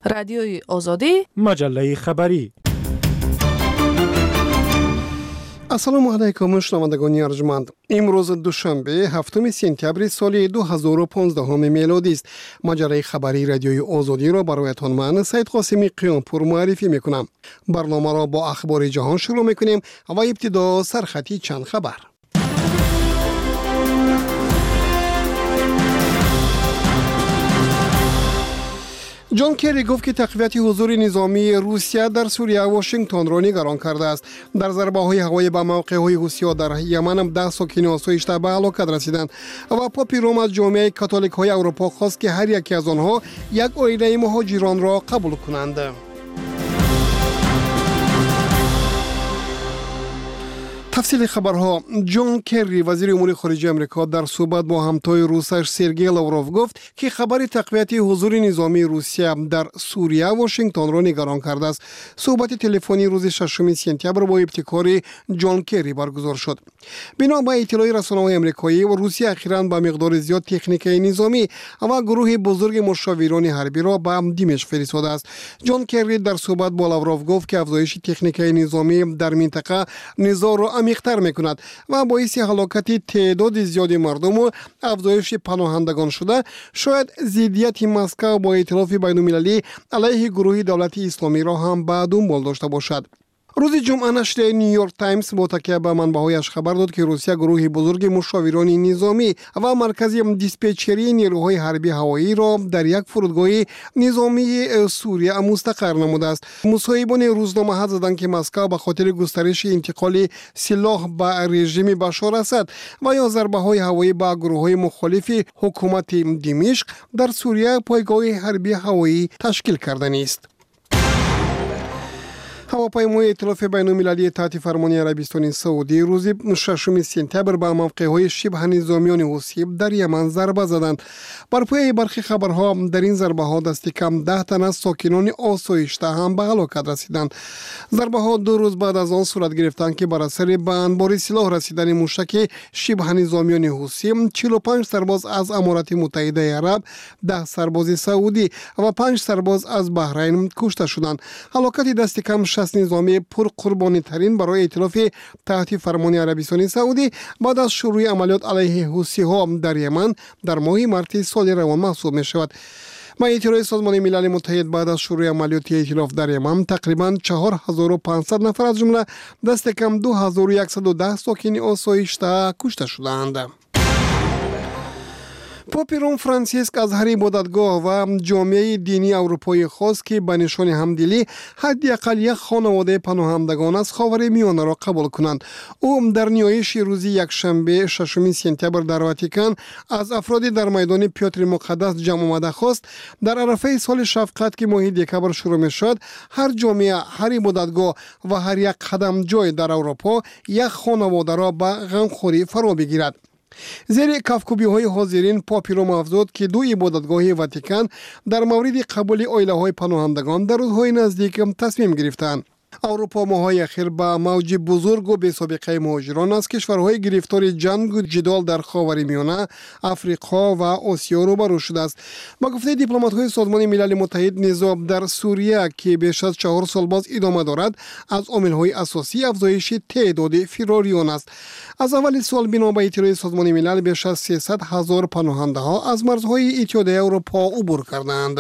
رادیوی آزادی، مجله خبری. السلام علیکم شنوندگان ارجمند. امروز دوشنبه هفتم سپتامبر سال 2015 میلادی است. مجله خبری رادیوی آزادی را برایتان من سید قاسمی قیامپور معرفی میکنم. برنامه را با اخبار جهان شروع میکنیم و ابتدا سرخطی چند خبر. جان کری گفت که تقویت حضور نظامی روسیه در سوریه واشنگتن را نگران کرده است. در ضربه‌های هوایی به موقع‌های حوثی‌ها در یمن هم 10 ساکن آسایش‌ده به هلاکت رسیدند و پاپ روم از جامعه کاتولیک‌های اروپا خواست که هر یک از آنها یک آینه مهاجران را قبول کنند. تفصیل خبرها. جان کری وزیر امور خارجه آمریکا در صحبت با همتای روسش سرگئی لاوروف گفت که خبر تقویت حضور نظامی روسیه در سوریه واشنگتن را نگران کرده است. صحبت تلفنی روز 6 سپتامبر با ابتکار جان کری برگزار شد. بنا به اطلاع رسانه‌های آمریکایی و روسیه اخیراً با مقدار زیاد تکنیک نظامی و گروه بزرگ مشاوران حربی را به دمشق فرستاده است. جان کری در صحبت با لاوروف گفت که افزایش تکنیک نظامی در منطقه نزاع را عمیق‌تر می‌کند و باعث هلاکت تعداد زیاد مردم و افزایش پناهندگان شده. شاید ضدیت مسکو با ائتلاف بین‌المللی علیه گروه دولت اسلامی را هم به دنبال داشته باشد. روز جمعه نشر نیویورک تایمز با تکیه به منبع‌هایش خبر داد که روسیه گروه بزرگ مشاوران نظامی و مرکز دیسپچری نیروهای حربی هوایی را در یک فرودگاه نظامی سوریه مستقر نموده است. مصاحبان روزنامه حدس زدند که مسکو به خاطر گسترش انتقال سلاح به رژیم بشار اسد و یا ضربه‌های هوایی به گروه‌های مخالف حکومت دمشق در سوریه پایگاه حربی هوایی تشکیل کرده است. هواپیمای ائتلاف بین‌المللی تحت فرمان عربستان سعودی روز 6 سپتامبر به موقع‌های شبه نظامیان حوثی در یمن ضربه زدند. بر پایه برخی خبرها در این ضربه‌ها دست کم 10 تن از ساکنان آسایش‌ده هم به هلاکت رسیدند. ضربه‌ها 2 روز بعد از آن صورت گرفتند که بر اثر به انبار سلاح رسیدن موشک شبه نظامیان حوثی 45 سرباز از امارات متحده عرب، 10 سرباز سعودی و 5 سرباز از بحرین کشته شدند. هلاکت دست کم نظامی پر قربانی ترین برای ائتلاف تحت فرمان عربستان سعودی بعد از شروع عملیات علیه حوثی ها در یمن در ماه مارس سال روان محسوب می شود. با اطلاع سازمان ملل متحد بعد از شروع عملیات ائتلاف در یمن تقریباً 4500 نفر از جمله دست کم 2110 ساکن آسایش‌ده کشته شدند. پاپ روم فرانسیسک از هر عبادتگاه و جامعه دینی اروپایی خواست که به نشان همدلی حداقل یک خانواده پناهندگان از خاورمیانه را قبول کنند. او در نیایش روز یکشنبه 6 سپتامبر در واتیکان از افرادی در میدان پیاتر مقدس جمع آمده خواست در عرفه سال شفقت که ماه دکبر شروع می شد هر جامعه، هر عبادتگاه و هر یک قدم جای در اروپا یک خانواده را به غمخوری فرا بگیرد. زیر کفکوبی‌های حاضرین پاپ روم افزود که 2 عبادتگاه واتیکان در مورد قبول عائله‌های پناهندگان در روزهای نزدیک تصمیم گرفتند. اروپا ماه‌های اخیر با موج بزرگ و بی‌سابقه مهاجران از کشورهای گرفتار جنگ و جدال در خاورمیانه، افریقا و آسیا روبرو شده است. با گفته دیپلمات‌های سازمان ملل متحد، نزاع در سوریه که بیش از 4 سال باز ادامه دارد، از عامل‌های اساسی افزایش تعداد فراریان است. از اول سال بنا به اطلاع سازمان ملل بیش از 300,000 پناهنده‌ها از مرزهای اتحادیه اروپا عبور کردند.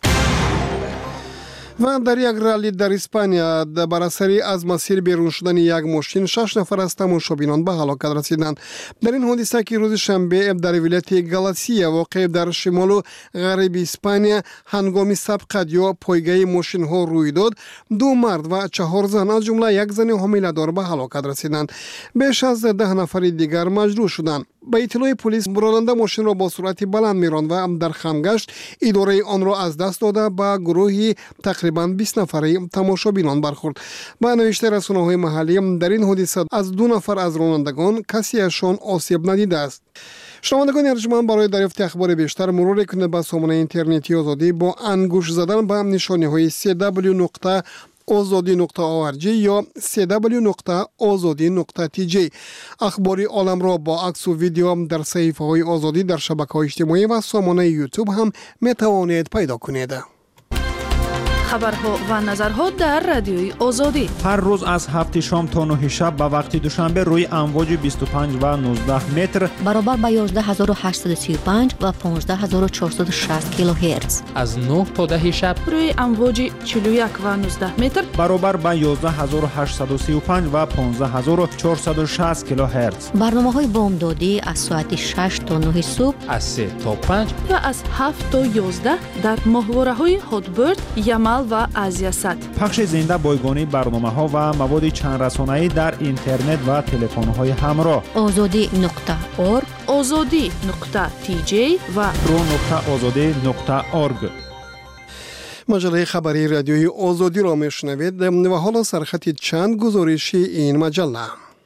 و در یک رالی در اسپانیا بر اثر از مسیر بیرون شدن یک ماشین 6 نفر از تماشابینان به هلاکت رسیدند. در این حادثه که روز شنبه در ولایت گالاسیا واقع در شمال و غرب اسپانیا هنگام سبقت یا پایگاه ماشین ها روی داد، 2 مرد و 4 زن از جمله یک زن حامله دار به هلاکت رسیدند. بیش از 10 نفر دیگر مجروح شدند. به اطلاع پلیس راننده ماشین را با سرعت بلند میراند و در خمگشت اداره آن را از دست داده به گروهی تقریباً 20 نفره تماشابینان برخورد. با نوشته رسانه‌های محلی در این حادثه از 2 نفر از رانندگان کسی ازشان آسیب ندیده است. شنوندگان ارجمند، برای دریافت اخبار بیشتر مرور کنید به سامانه اینترنتی آزادی با انگوش زدن به نشانه‌های www.azadi.org یا www.azadi.tj. اخبار عالم را با عکس و ویدیو در صفحه‌های آزادی در شبکه‌های اجتماعی و سامانه یوتیوب هم می‌توانید پیدا کنید. خبرها و نظرها در رادیوی آزادی. هر روز از 7 شام تا 9 شب به وقت دوشنبه روی امواج 25 و 19 متر برابر با 11835 و 15460 کیلوهرتز. از 9 تا 10 شب روی امواج 41 و 19 متر برابر با 11835 و 15460 کیلوهرتز. برنامه‌های بامدادی از ساعت 6 تا 9 صبح، از 3 تا 5 و از 7 تا 11 در ماهواره‌های هاتبرد، یمل و ازیاست. پخش زنده بایگانی برنامه‌ها و مواد چند رسانه‌ای در اینترنت و تلفن‌های همراه. azadi.org، azadi.tj و pro.azadi.org. مجله خبری رادیوی آزادی را میشنوید و حالا سرخط چند گزارشی این مجله.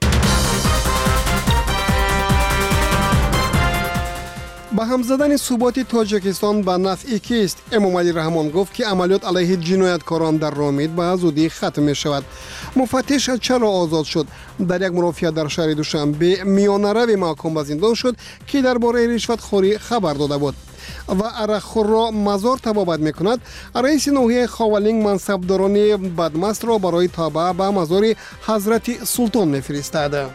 به هم زدن ثبات تاجیکستان به نفع کیست؟ امام علی رحمان گفت که عملیات علیه جنایتکاران در رامید به زودی ختم می شود. مفتش چرا آزاد شد؟ در یک مرافعه در شهر دوشنبه میانه محکوم به زندان شد که درباره رشوت خوری خبر داده بود. و عرقخور را مزار تبابت می کند. رئیس ناحیه خاولینگ منصبداران بدمست را برای تابع به مزار حضرت سلطان می فرستد.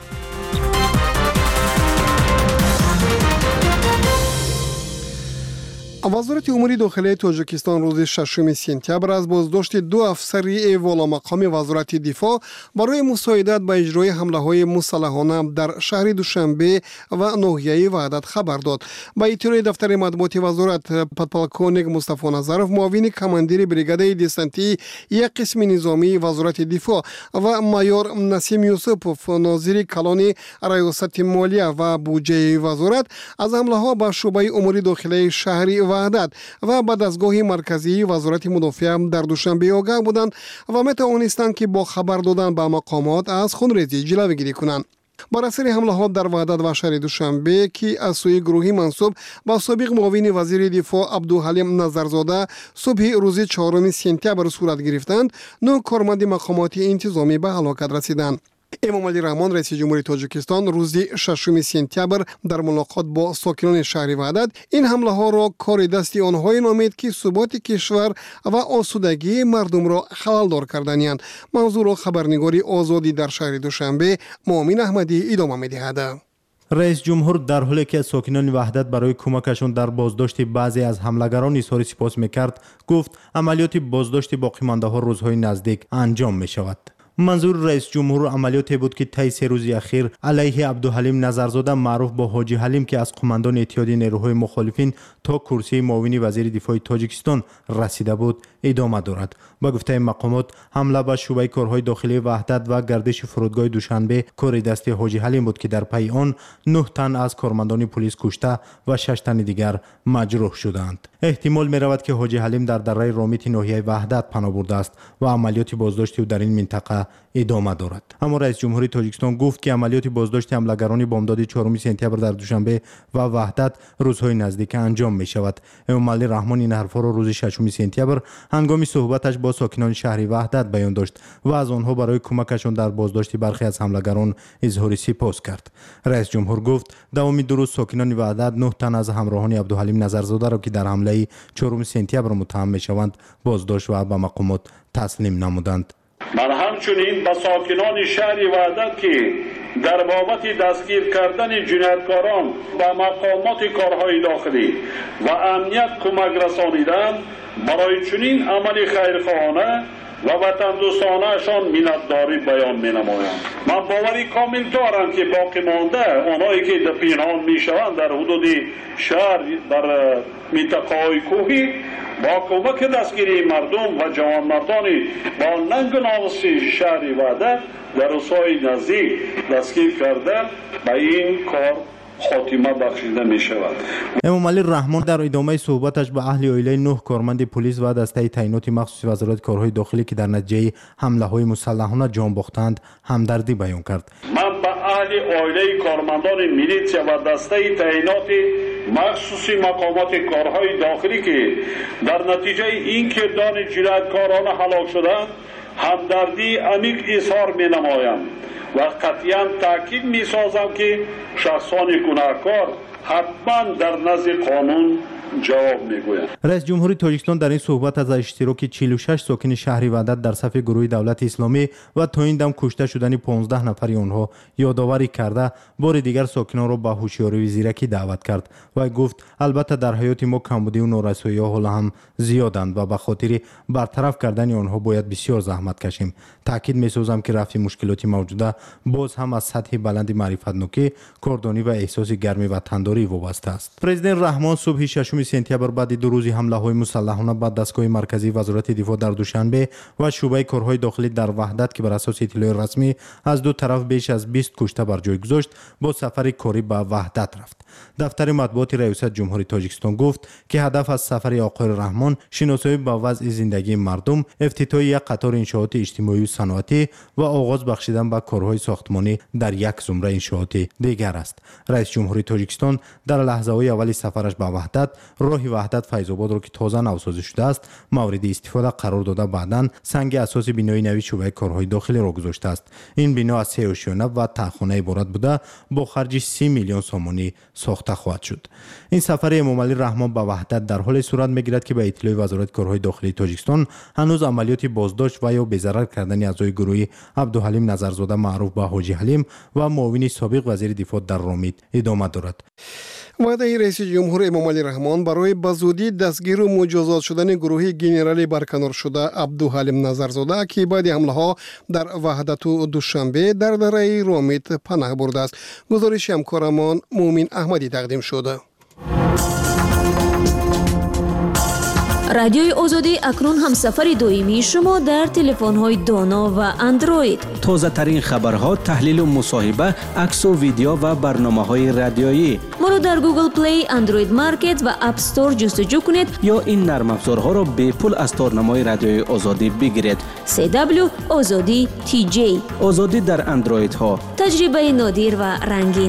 وزارت امور داخلی تاجیکستان روز 6 سپتامبر از بازداشت 2 افسر والامقام وزارت دفاع برای مساعدت به اجرای حمله‌های مسلحانه در شهر دوشنبه و ناحیه وحدت خبر داد. با اطلاع دفتر مطبوعات وزارت، پدپالکونیک مصطفی نظرов معاون کماندیر بریگاد دسنتی یک قسم نظامی وزارت دفاع و مایور نسیم یوسفوف ناظر کلان ریاست مالیه و بودجه وزارت از حمله‌ها به شعبه امور داخلی شهری وحدت و به دستگاه مرکزی وزارت مدافع در دوشنبه آگاه بودند و می توانستند که با خبر دادن به مقامات از خونریزی جلوگیری کنند. بر اثر حمله ها در وحدت و شهر دوشنبه که از سوی گروهی منسوب به سابق معاون وزیر دفاع عبدالحلیم نظرزاده صبح روز 4 سپتامبر صورت گرفتند، 9 کارمند مقامات انتظامی به هلاکت رسیدند. امام علی رحمان رئیس جمهوری تاجیکستان روز 6 سپتامبر در ملاقات با ساکنان شهر وحدت این حمله ها را کار دست آنهای نامید که ثبات کشور و آسودگی مردم را خلل‌دار کردند. موضوع را خبرنگاری آزادی در شهر دوشنبه مؤمن احمدی ادامه می‌دهد. رئیس جمهور در حالی که ساکنان وحدت برای کمکشان در بازداشت بعضی از حملگران اظهار سپاس می‌کرد، گفت عملیات بازداشت باقی مانده ها روزهای نزدیک انجام می‌شود. منظور رئیس جمهور عملیاتی بود که طی 3 روز اخیر علیه عبدالحلیم نظرزاده معروف با حاجی حلیم که از قماندان اتحاد نیروهای مخالفین تا کرسی معاون وزیر دفاع تاجیکستان رسیده بود ادامه دارد. با گفته مقامات، حمله به شعبه کارهای داخلی وحدت و گردش فرودگاه دوشنبه کار دست حاجی حلیم بود که در پی آن 9 تن از کارمندان پلیس کشته و 6 تن دیگر مجروح شدند. احتمال می رود که حاجی حلیم در دره رامیت ناحیه وحدت پناه برده است و عملیات بازداشت او در این منطقه ادامه دارد. اما رئیس جمهوری تاجیکستان گفت که عملیات بازداشت حملگران بامداد 4 سپتامبر در دوشنبه و وحدت روزهای نزدیک انجام می شود. امام علی رحمان این حرفا را روز 6 سپتامبر هنگام صحبتش با ساکنان شهر وحدت بیان داشت و از آنها برای کمکشان در بازداشت برخی از حملگران اظهار سپاس کرد. رئیس جمهور گفت دوام 2 روز ساکنان وحدت 9 تن از همراهان عبدالحلیم نظرزاده را که در حمله 4 سپتامبر متهم می شوند بازداشت و به مقامات تسلیم نمودند. من همچنین به ساکنان شهر وحدت که در بابت دستگیر کردن جنایتکاران به مقامات کارهای داخلی و امنیت کمک رسانیدند برای چنین عمل خیرخواهانه و وطن دوستانه شان منتداری بیان می نمایم. من باوری کامل دارم که باقی مانده آنهایی که در پنهان می شوند در حدود شهر در منطقه های کوهی با کمک دستگیری مردم و جوانمردانی با ننگ و ناموس شهر وحدت در روزهای نزدیک دستگیر کرده به این کار خاتمه بخشیده می شود. امام علی رحمان در ادامه صحبتش به اهل عائله 9 کارمند پلیس و دسته تعینات مخصوص وزارت کارهای داخلی که در نتیجه حمله های مسلحانه جان باختند همدردی بیان کرد. من به اهل عائله کارمندان میلیسیا و دسته تعینات مخصوص مقامات کارهای داخلی که در نتیجه این کردان جنایتکارانه هلاک شدند همدردی عمیق اظهار می نمایم و قطعاً تاکید می سازم که شخصان گناهکار حتما در نزد قانون جواب میگویم. رئیس جمهوری تاجیکستان در این صحبت از اشتراک 46 ساکن شهر وحدت در صف گروه دولت اسلامی و تا این دم کشته شدن 15 نفر آنها یادآوری کرده بار دیگر ساکنان را به هوشیاری و زیرکی دعوت کرد و گفت البته در حیات ما کمبودی و نارسایی‌ها حالا هم زیادند و به خاطر برطرف کردن آنها باید بسیار زحمت کشیم. تاکید می‌سازم که رفع مشکلات موجوده باز هم از سطح بلند معرفت‌نوکی، کاردانی و احساس گرمی و تنداری وابسته است. پرزیدنت رحمان صبح 6 سپتامبر بعد دو روزی حمله‌های مسلحانه به دستگاه مرکزی وزارت دفاع در دوشنبه و شعبه کارهای داخلی در وحدت که بر اساس اطلاع رسمی از دو طرف بیش از 20 کشته بر جای گذاشت با سفر کاری به وحدت رفت. دفتر مطبوعات ریاست جمهوری تاجیکستان گفت که هدف از سفر آقای رحمان شناسایی با وضع زندگی مردم، افتتاح یک قطار انشاءات اجتماعی و صنعتی و آغاز بخشیدن به کارهای ساختمانی در یک زمره انشاءات دیگر است. رئیس جمهوری تاجیکستان در لحظه‌های اولی سفرش به وحدت راه وحدت فیض آباد را که تازه نوسازی شده است مورد استفاده قرار داده بعداً سنگ اساس بنای نوی شعبه کارهای داخلی را گذاشته است. این بنا از 3 آشیانه و تخانه عبارت بوده با خرج 30 میلیون سومانی ساخته خواهد شد. این سفر امام علی رحمان به وحدت در حال صورت میگیرد که به اطلاع وزارت کارهای داخلی تاجیکستان هنوز عملیات بازداشت و یا بی‌ضرر کردن اعضای گروه عبدالحلیم نظرزاده معروف به حاجی حلیم و معاون سابق وزیر دفاع در رامید ادامه دارد. وعده رئیس جمهور امام علی رحمان برای بزودی دستگیر و مجازات شدن گروه گنرال برکنار شده عبدالحلیم نظرزاده که بعد حمله ها در وحدت و دوشنبه در دره رامید پناه برده است. گزارش همکارمان مومن احمدی تقدیم شده. رادیوی آزادی اکنون همسفر دائمی شما در تلفن‌های دانا و اندروید. تازه ترین خبرها، تحلیل و مصاحبه، عکس و ویدیو و برنامه‌های رادیویی. ما رو در گوگل پلی، اندروید مارکت و اپ استور جستجو کنید یا این نرم افزارها را به پول از تارنمای رادیوی آزادی بگیرید. CW آزادی TJ. آزادی در اندروید ها. تجربه نادر و رنگین.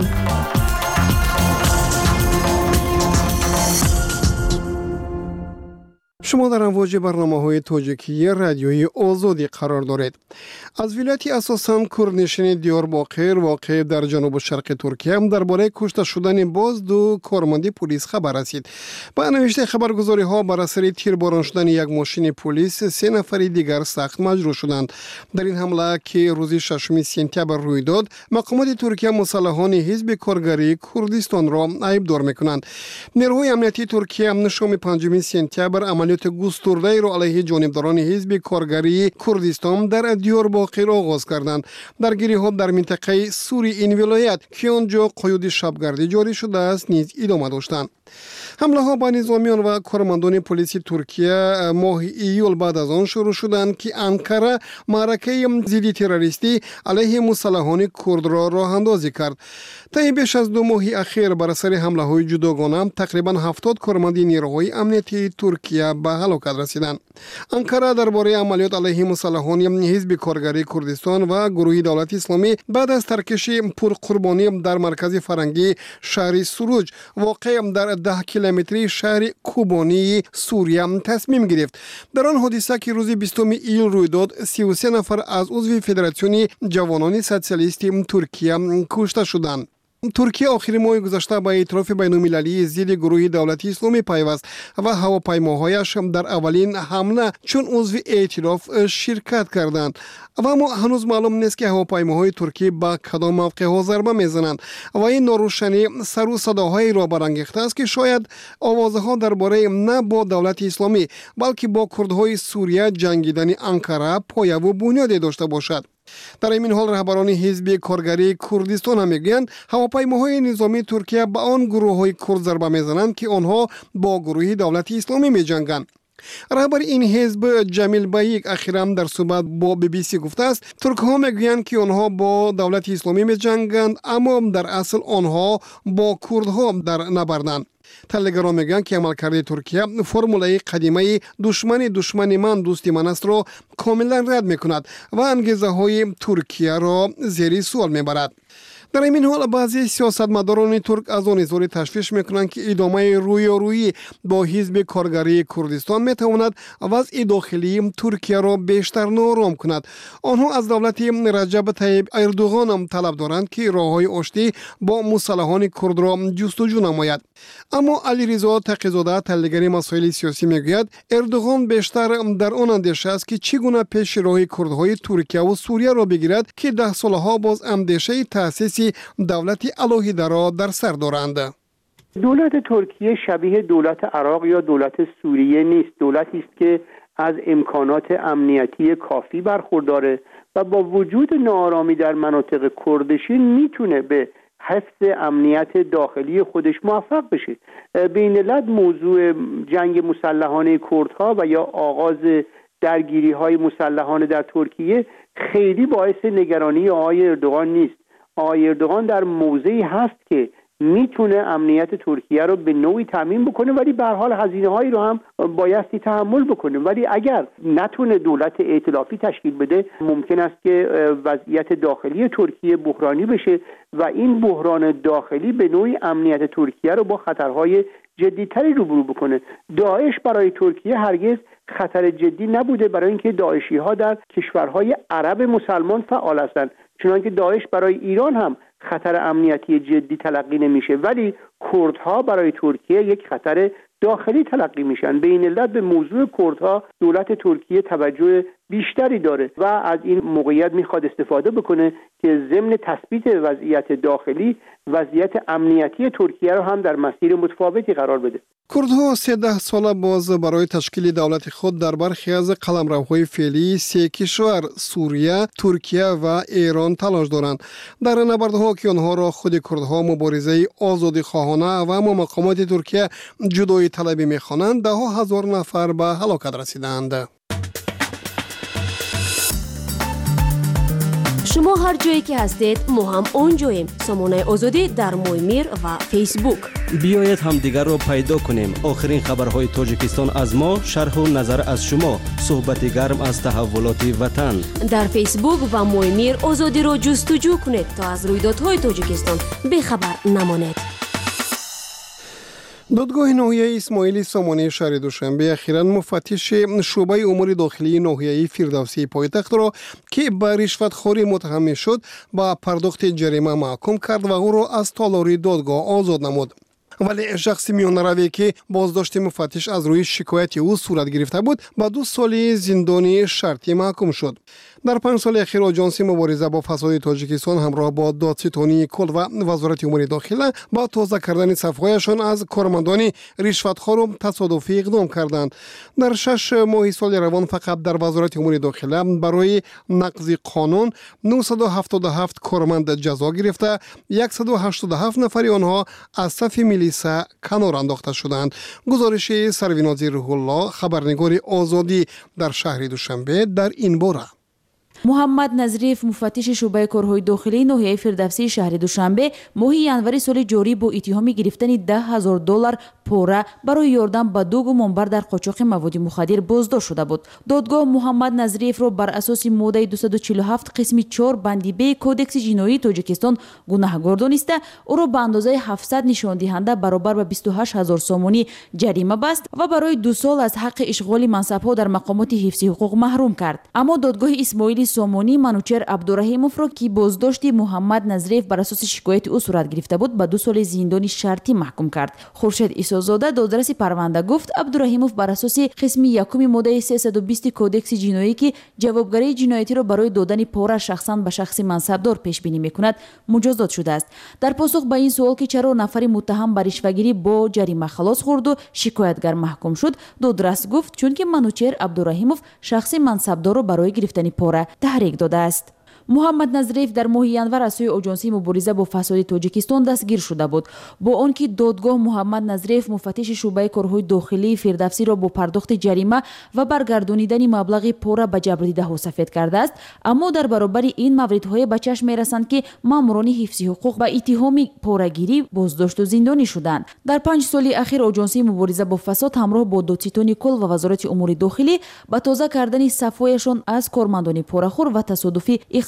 شما در امواج برنامه‌های تاجیکی رادیوی آزادی قرار دارید. از ولایت اساساً کردنشین دیارباقر واقع در جنوب شرق ترکیه هم درباره کشته شدن باز دو کارمند پلیس خبر رسید. با نوشته خبرگزاری‌ها بر اثر تیرباران شدن یک ماشین پلیس 3 نفر دیگر سخت مجروح شدند. در این حمله که روز 6 سپتامبر روی داد، مقامات ترکیه مسلحان حزب کارگری کردستان را عیبدار می‌کنند. نیروهای امنیتی ترکیه نشام 5 سپتامبر عملیات گسترده را علیه جانبداران حزب کارگری کردستان در دیارباقر آغاز کردند. درگیری‌ها در منطقه سوری این ولایت که آنجا قیود شبگردی جاری شده است نیز ادامه داشتند. حمله ها به نظامیان و کارمندان پلیس ترکیه ماه ایول بعد از آن شروع شدند که انقره معرکه ضد تروریستی علیه مسلحان کرد را راه اندازی کرد. طی بیش از 2 ماه اخیر بر اثر حمله های جداگانه تقریبا 70 کارمند نیروهای امنیتی ترکیه به هلاکت رسیدند. انقره درباره عملیات علیه مسلحان حزب کارگری کردستان و گروه دولت اسلامی بعد از ترکش پرقربانی در مرکز فرنگی شهر سروج واقع در 10 کیلومتری شهر کوبانی سوریه تصمیم گرفت. در آن حادثه که روز 20 ایل روی داد 33 نفر از عضو فدراسیون جوانان سوسیالیست ترکیه کشته شدند. ترکیه آخر ماه گذشته با اعتراف بین‌المللی ضد گروه دولت اسلامی پیوست و هواپیماهایش در اولین حمله چون عضو ائتلاف شرکت کردند. و اما هنوز معلوم نیست که هواپیماهای ترکیه با کدام موقع‌ها ضربه میزنند و این ناروشنی سر و صداهایی را برانگیخته است که شاید آوازها درباره نه با دولت اسلامی بلکه با کردهای سوریه جنگیدن انقره پایه و بنیادی داشته باشد. در این حال رهبران حزب کارگری کردستان هم میگویند هواپیماهای نظامی ترکیه به آن گروه‌های کرد ضربه میزنند که آنها با گروه دولت اسلامی میجنگند. رهبر این حزب جمیل بیک اخیراً در صحبت با BBC گفته است ترک‌ها میگویند که آنها با دولت اسلامی میجنگند اما در اصل آنها با کردها در نبردند. تحلیلگران میگن که عملکرد ترکیه فرمولای قدیمی دشمن من دوست من است را کاملا رد میکند و انگیزه های ترکیه را زیر سوال میبرد. در این حال بعضی سیاستمداران ترک از آن اظهار تشویش میکنند که ادامه رویارویی با حزب کارگری کردستان میتواند وضع داخلی ترکیه را بیشتر نارام کند. آنها از دولت رجب طیب اردوغان هم طلب دارند که راههای آشتی با مسلحان کرد را جستجو نماید. اما علیرضا تقی‌زاده تحلیلگر مسائل سیاسی میگوید اردوغان بیشتر در آن اندیشه است که چگونه پیش راه کردهای ترکیه و سوریه را بگیرد که 10 سالها باز اندیشه تأسیس دولت علاهیده را در سر دارند. دولت ترکیه شبیه دولت عراق یا دولت سوریه نیست. دولتی است که از امکانات امنیتی کافی برخورداره و با وجود ناآرامی در مناطق کردشین میتونه به حفظ امنیت داخلی خودش موفق بشه. بین الملل موضوع جنگ مسلحانه کردها و یا آغاز درگیری های مسلحانه در ترکیه خیلی باعث نگرانی آقای اردوغان نیست. آقای اردوغان در موضعی هست که میتونه امنیت ترکیه رو به نوعی تامین بکنه، ولی به هر حال هزینه هایی رو هم بایستی تحمل بکنه. ولی اگر نتونه دولت ائتلافی تشکیل بده ممکن است که وضعیت داخلی ترکیه بحرانی بشه و این بحران داخلی به نوعی امنیت ترکیه رو با خطرهای جدی‌تری روبرو بکنه. داعش برای ترکیه هرگز خطر جدی نبوده، برای اینکه داعشی ها در کشورهای عرب مسلمان فعال هستند، چنانکه داعش برای ایران هم خطر امنیتی جدی تلقی نمیشه، ولی کردها برای ترکیه یک خطر داخلی تلقی میشن. به این علت به موضوع کردها دولت ترکیه توجه بیشتری داره و از این موقعیت میخواد استفاده بکنه که ضمن تثبیت وضعیت داخلی وضعیت امنیتی ترکیه رو هم در مسیر متفاوتی قرار بده. کردها 13 سال باز برای تشکیل دولت خود در برخی از قلمروهای فعلی 3 کشور سوریه، ترکیه و ایران تلاش دارند. در نبردها که آنها را خود کردها مبارزه آزادی خواهانه و مقامات ترکیه جدایی طلبی می‌خوانند، 10,000 نفر به هلاکت رسیدند. شما هر جایی که هستید ما هم اونجاییم. سامانه آزادی در مویمیر و فیسبوک. بیایید همدیگر را پیدا کنیم. آخرین خبرهای تاجیکستان از ما، شرح و نظر از شما، صحبت گرم از تحولات وطن. در فیسبوک و مویمیر آزادی را جستجو کنید تا از رویدادهای تاجیکستان بی‌خبر نمانید. دادگاه ناحیه‌ای اسماعیل سامانی شهر دوشنبه اخیراً مفتش شعبه امور داخلی ناحیه‌ای فردوسی پایتخت را که به رشوتخوری متهم شد با پرداخت جریمه محکوم کرد و او را از تالاری دادگاه آزاد نمود. ولی شخص میانروی که بازداشت مفتش از روی شکایت او صورت گرفته بود با 2 سال زندانی شرطی محکوم شد. در 5 سال اخیر آژانس مبارزه با فساد تاجیکستان همراه با دادستانی کل و وزارت امور داخله با تازه کردن صفحه‌شان از کارمندان رشوتخوار و تصادفی اقدام کردند. در 6 ماه سال روان فقط در وزارت امور داخله برای نقض قانون 977 کارمند جزا گرفته، 187 نفر آنها از صف میلیسا کنار انداخته شدند. گزارش سروینازی روح الله، خبرنگار آزادی در شهر دوشنبه در این باره. محمد نظریف مفتش شعبه کارهای داخلی ناحیه فردوسی شهر دوشنبه ماه ینوری سال جاری با اتهام گرفتن $10,000 پوره برای یاردن به 2 گمانبر در قاچاق مواد مخدر بازداشت شده بود. دادگاه محمد نظریف را بر اساس ماده 247 قسم 4 بندی ب کودکس جنایی تاجیکستان گناهکار دانسته او را به اندازه 700 نشان دهنده برابر به 28,000 سومانی جریمه بست و برای 2 سال از حق اشغال منصب‌ها در مقامات حفظ حقوق محروم کرد. اما دادگاه اسماعیل سامانی منوچهر عبدالرحیموف را که بازداشت محمد نظریف بر اساس شکایت او صورت گرفته بود به 2 سال زندان شرطی محکوم کرد. خورشید عیسی‌زاده دادرس پرونده گفت عبدالرحیموف بر اساس قسم 1 ماده 320 کودکس جنایی که جوابگری جنایتی را برای دادن پوره شخصا به شخص منصبدار پیش بینی میکند مجازات شده است. در پاسخ به این سوال که چرا نفر متهم به رشوه‌گیری با جریمه خلاص خورد و شکایتگر محکوم شد، دادرس گفت چون که منوچهر عبدالرحیموف شخص منصبدار را برای گرفتن پوره تحریک داده است. محمد نظریف در ماه ینور از سوی آژانس مبارزه با فساد تاجیکستان دستگیر شده بود. با آنکه دادگاه محمد نظریف مفتش شعبه کارهای داخلی فردوسی را با پرداخت جریمه و برگردانیدن مبلغ پوره به جبر دیده سفید کرده است، اما در برابر این موردهای به چشم میرسند که ماموران حفظ حقوق با اتهام پوره‌گیری بازداشت و زندانی شدند. در 5 سال اخیر آژانس مبارزه با فساد همراه با دادستانی کل و وزارت امور داخلی با تازه کردن صفحه‌شان از کارمندان پوره‌خور و تصادفی اقدام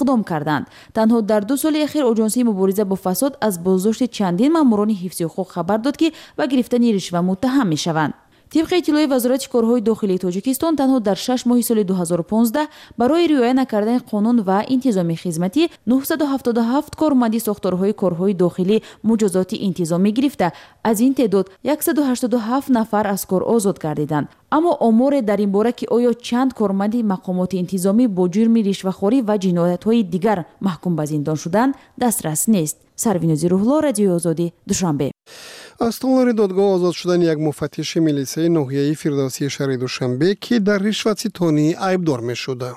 اقدام کردند. تنها در 2 سال اخیر آژانسی مبارزه با فساد از بازداشت چندین ماموران حفظ حقوق خبر داد که به گرفتن رشوه متهم میشوند. طبق اطلاع وزارت کارهای داخلی تاجیکستان تنها در 6 ماه سال 2015 برای رعایت نکردن قانون و انتظامی خدمتی 977 کارمند ساختارهای کارهای داخلی مجازات انتظامی گرفته. از این تعداد 187 نفر از کار آزاد گردیدند. اما آمار در این باره که آیا چند کارمند مقامات انتظامی با جرم رشوه‌خوری و جنایت‌های دیگر محکوم به زندان شدند دسترس نیست. سروینوزی روح‌الله، رادیو آزادی، دوشنبه. از تالار دادگاه آزاد شدن یک مفتش میلیسه ناحیه فردوسی شهر دوشنبه که در رشوه‌ستانی ایبدار می‌شد.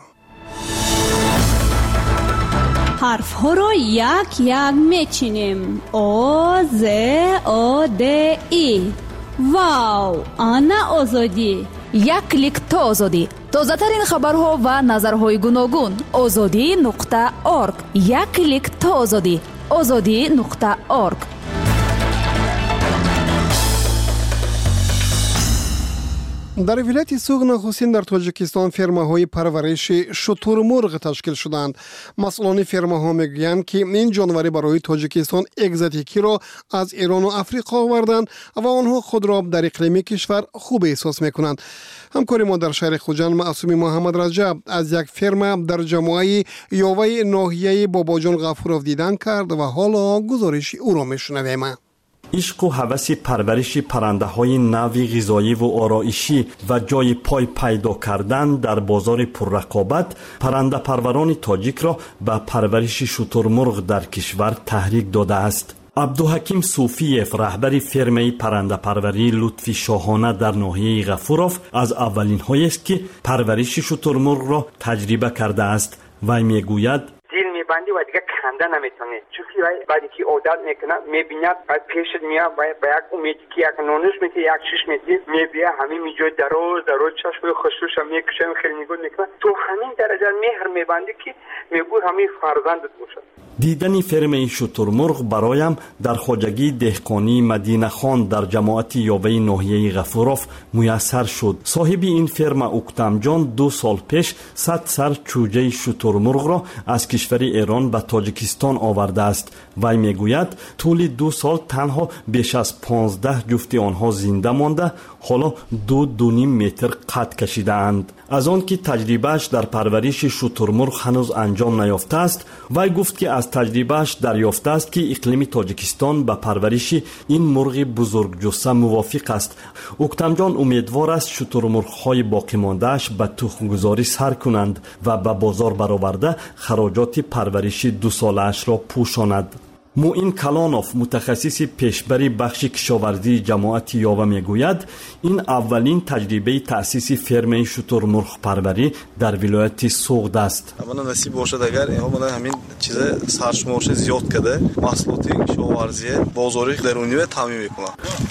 حرف ها را یک یک میچینیم. آ ز آ د ای. واو، آنا آزادی. یک کلیک تا آزادی. تازه ترین خبرها و نظرهای گوناگون. azadi.org. یک کلیک تا آزادی. azadi.org. در ولایت سوغ نخستین در تاجیکستان فرماهای پرورش شترمرغ تشکیل شدند. مسئولان فرماها میگویند که این جانور برای تاجیکستان اگزاتیکی را از ایران و افریقا آوردند و آنها خود را در اقلیم کشور خوب احساس میکنند. همکار ما در شهر خوجند معصومی محمد رجب از یک فرما در جمعه یاوه ناحیه باباجان غفورov دیدن کرد و حالا گزارش او را میشنویم. عشق و هوس پرورش پرنده های نوی غذایی و آرایشی و جای پای پیدا کردن در بازار پررقابت پرنده پروران تاجیک را به پرورش شترمرغ در کشور تحریک داده است. عبدالحکیم صوفیف، رهبر فرمه پرنده پروری لطفی شاهانه در ناحیه غفورov از اولین هایی است که پرورش شترمرغ را تجربه کرده است. وی میگوید بندی و دیگه کنده نمیتونه، چون بعدی که عادت میکنه میبیند بعد پیشت میاد و یک امیدی که یک نونش میتی یک شش میتی میبیه همین میجای دراز چشم خوشوش هم میکشه خیلی نگاه میکنه تو همین درجه مهر میبندی که میگو همین فرزندت باشه. دیدن فرمه شترمرغ برایم در خواجگی دهقانی مدینه خان در جماعت یاوه ناحیه غفورov میسر شد. صاحب این فرما اوکتم جان 2 سال پیش 100 سر چوجه شترمرغ را از کشور ایران به تاجیکستان آورده است. وی میگوید طول 2 سال تنها بیش از 15 جفت آنها زنده مانده، حالا 2.5 متر قد کشیده اند. از آن که تجربهش در پرورش شترمرغ هنوز انجام نیافته است، وی گفت که از تجربهش دریافته است که اقلیم تاجیکستان به پرورش این مرغ بزرگجثه موافق است. اوکتم جان امیدوار است شترمرغ‌های باقی مانده‌اش به تخم‌گذاری سر کنند و به بازار برآورده خراجات پرورش 2 ساله‌اش را پوشاند. موئین کلانوف، متخصص پیشبری بخش کشاورزی جماعت یاوه میگوید این اولین تجربه تأسیس فرمه شترمرغ پروری در ولایت سوغد است. اولا نصیب باشد اگر اینها همین چیز سرشمارش زیاد کرده محصولات کشاورزی بازاری درونی و تامین میکنه.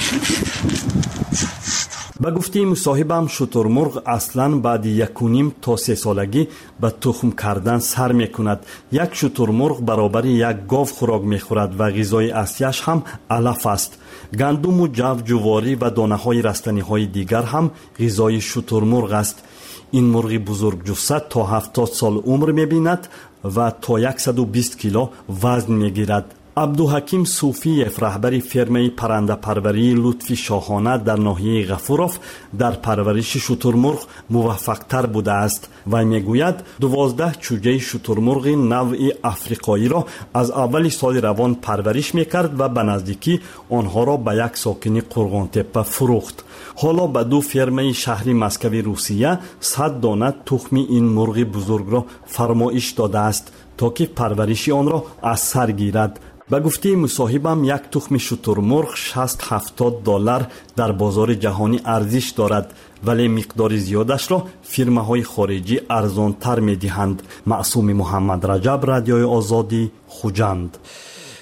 به گفته مصاحبم شترمرغ اصلا بعد 1.5 تا 3 سالگی به تخم کردن سر میکند. یک شترمرغ برابر یک گاو خوراک میخورد و غذای اصلیش هم علف است. گندم و جواری و دانه های رستنی های دیگر هم غذای شترمرغ است. این مرغ بزرگجثه تا 70 سال عمر میبیند و تا 120 کیلو وزن میگیرد. عبدالحکیم صوفیف، رهبر فرمه پرنده پروری لطفی شاهانه در ناحیه غفورov در پرورش شترمرغ موفق تر بوده است و میگوید 12 چوجه شترمرغ نوع افریقایی را از اول سال روان پرورش میکرد و به نزدیکی آنها را به یک ساکن قرغان تپه فروخت. حالا به 2 فرمه شهری مسکوی روسیه 100 دانه تخم این مرغ بزرگ را فرمایش داده است تا که پرورش آن را از سر گیرد. به گفته مصاحبم یک تخم شترمرغ 60-70 دلار در بازار جهانی ارزش دارد، ولی مقدار زیادش را فرمه‌های خارجی ارزان‌تر می‌دهند. معصومی محمد رجب، رادیوی آزادی، خوجند.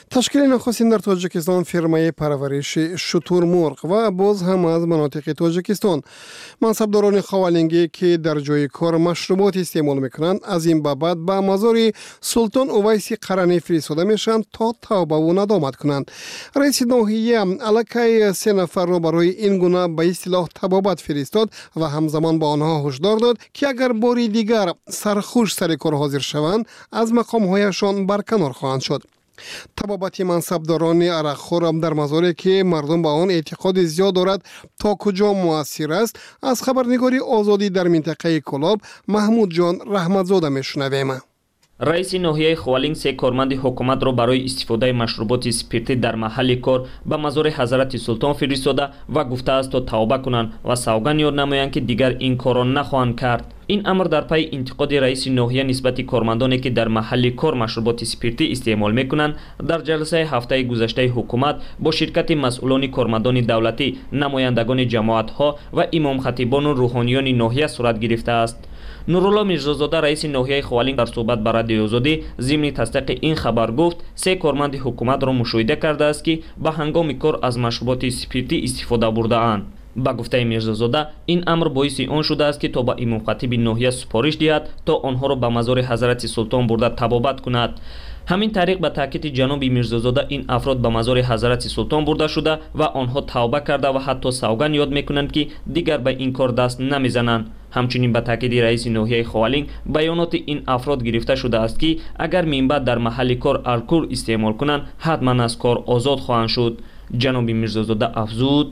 تشکیل نخستین در تاجیکستان فرمای پرورش شترمرغ و باز هم از مناطق تاجیکستان. منصبداران خوالنگی که در جای کار مشروبات استعمال میکنند از این بابت به مزار سلطان اویس قرنی فرستاده میشن تا توبه و ندامت کنند. رئیس ناحیه علاقه 3 نفر را برای این گونه به اصطلاح تبابت فرستاد و همزمان به آنها هشدار داد که اگر باری دیگر سرخوش سر کار حاضر شوند از مقامهایشان برکنار خواهند شد. تبابت منصبداران عرقخور در مزاری که مردم به آن اعتقاد زیاد دارد تا کجا مؤثر است از خبرنگاری آزادی در منطقه کلاب محمود جان رحمتزاده میشنویم. رئیس ناحیه خوالینگ 3 کارمند حکومت را برای استفاده مشروبات اسپریتی در محل کار به مزار حضرت سلطان فرستاده و گفته است تا توبه کنند و سوگند یاد نمایند که دیگر این کار را نخواهند کرد. این امر در پی انتقاد رئیس ناحیه نسبت کارمندانی که در محل کار مشروبات اسپریتی استعمال میکنند در جلسه هفته گذشته حکومت با شرکت مسئولان کارمندان دولتی، نمایندگان جماعت‌ها و امام خطیبان و روحانیان ناحیه صورت گرفته است. نورالله میرزازاده رئیس ناحیه خوالینگ در صحبت با رادیو آزادی ضمن تصدیق این خبر گفت 3 کارمند حکومت را مشاهده کرده است که به هنگام کار از مشروبات اسپریتی استفاده برده اند. با گفته میرزازاده این امر باعث آن شده است که تا به امام خطیب ناحیه سپارش دهد تا آنها را به مزار حضرت سلطان برده تبابت کند. همین طریق به تاکید جناب میرزازاده این افراد به مزار حضرت سلطان برده شده و آنها توبه کرده و حتی سوگند یاد میکنند که دیگر به این کار دست نمیزنند. همچنین به تاکید رئیس ناحیه خوالینگ بیانات این افراد گرفته شده است که اگر من بعد در محل کار الکل استعمال کنند حتما از کار آزاد خواهند شد. جناب میرزازاده افزود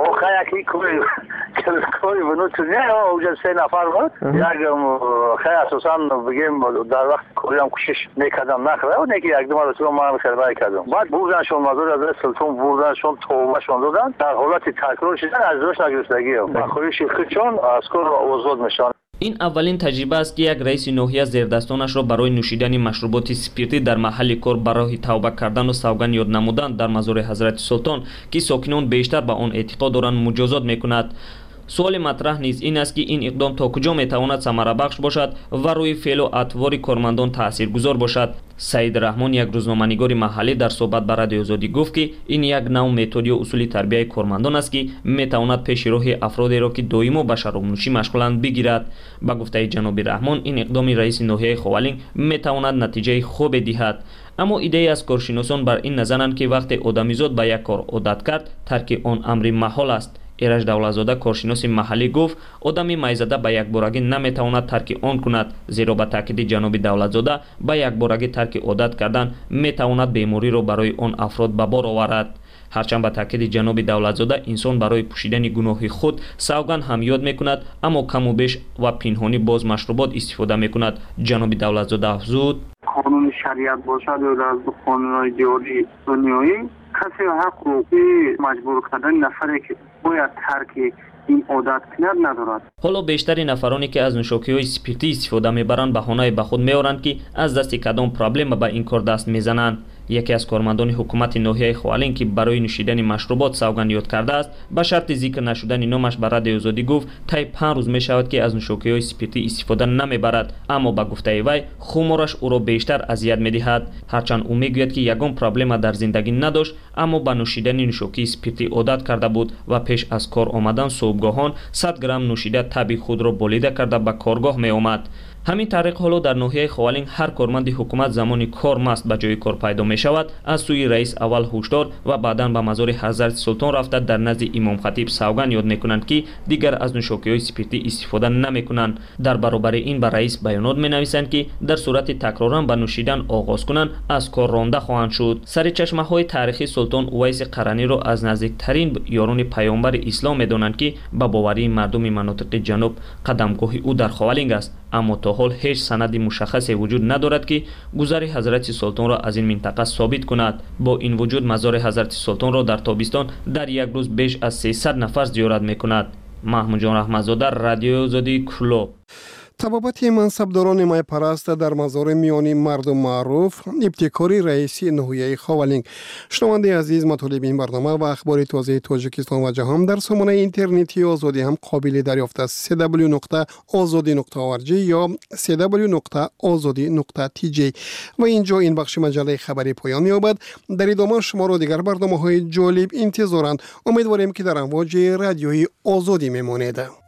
کاری بنو تو نه اوج 3 نفر بود یک خیلی اساسا بگیم در وقت کاری هم کوشش میکردم نخره و نگی یک دو مرتبه ما هم خدمت کردم بعد بردنشون مزار حضرت سلطان بردنشون توبهشون دادن در حالت تکرار شدن از روش نگرفتگی و خودش چون از کار آزاد میشن. این اولین تجربه است که یک رئیس ناحیه زیردستانش را برای نوشیدن مشروبات اسپریتی در محل کار برای توبه کردن و سوگند یاد نمودن در مزار حضرت سلطان که ساکنان بیشتر به آن اعتقاد دارند مجازات میکند. سوال مطرح نیز این است که این اقدام تا کجا میتواند ثمره بخش باشد و روی فعل و اطوار کارمندان تاثیرگذار باشد. سعید رحمان یک روزنامه‌نگار محلی در صحبت با رادیو آزادی گفت که این یک نوع متد یا اصول تربیت کارمندان است که میتواند پیش راه افرادی را که دائما به شراب نوشی مشغولند بگیرد. با گفته جناب رحمان این اقدام رئیس ناحیه خوالینگ میتواند نتیجه خوب دهد. اما ایده از کارشناسان بر این نظرند که وقتی آدمیزاد به یک کار عادت کرد ترک آن امر محال است. ایرج دولتزاده کارشناس محلی گفت آدمی میزده به یک بارگی نمیتواند ترک آن کند، زیرا به تاکید جناب دولتزاده به یک بارگی ترک عادت کردن میتواند بیماری را برای آن افراد به بار آورد. هرچند به تاکید جناب دولتزاده انسان برای پوشیدن گناه خود سوگند هم یاد میکند اما کم و بیش و پنهانی باز مشروبات استفاده میکند. جناب دولتزاده افزود قانون شریعت باشد یا از قانون‌های جاری دنیایی کسی حق رو مجبور کردن نفری که باید ترک این عادت کند ندارد. حالا بیشتر نفرانی که از نوشاکی‌های اسپریتی استفاده میبرند بهانه به خود میآورند که از دست کدام پرابلم به این کار دست میزنند. یکی از کارمندان حکومت ناحیه خوالینگ که برای نوشیدن مشروبات سوگند یاد کرده است به شرط ذکر نشدن نامش به رادیو آزادی گفت طی 5 روز می شود که از نوشاکی‌های اسپریتی استفاده نمیبرد، اما به گفته وی خمارش او را بیشتر اذیت میدهد. هرچند او میگوید که یگان پرابلم در زندگی نداشت اما به نوشیدن نوشاکی اسپریتی عادت کرده بود و پیش از کار آمدن صبحگاهان 100 گرم نوشیده تب خود را بالیده کرده به کارگاه می آمد. همین طریق حالا در ناحیه خوالینگ هر کارمند حکومت زمانی کار مست به جای کار پیدا می شود از سوی رئیس اول هشدار و بعدا به مزار حضرت سلطان رفته در نزد امام خطیب سوگند یاد می کنند که دیگر از نوشاکی‌های اسپریتی استفاده نمی کنند. در برابر این به رئیس بیانات می نویسند که در صورت تکرارا به نوشیدن آغاز کنند از کار رانده خواهند شد. سرچشمه های تاریخی سلطان اویس قرنی را از نزدیکترین یاران پیامبر اسلام می دانند که به باوری مردم مناطق جنوب قدمگاه او در خوالینگ است، اما تا حال هیچ سند مشخصی وجود ندارد که گذر حضرت سلطان را از این منطقه ثابت کند. با این وجود مزار حضرت سلطان را در تابستان در یک روز بیش از 300 نفر زیارت میکند. محمود جان رحمتزاده، رادیو آزادی، کلو. طبابت منصبداران حمایت پرست در مزار میانی مردم معروف ابتکاری رئیس ناحیه خاولینگ. شنونده عزیز، مطالب این برنامه و اخبار تازه تاجیکستان و جهان در سامانه اینترنتی آزادی هم قابل دریافت است. www.azadi.org یا www.azadi.tj. و اینجا این بخش مجله خبری پایان می‌یابد. در ادامه شما را دیگر برنامه‌های جالب انتظارند. امیدواریم که در امواج رادیوی آزادی میمانید.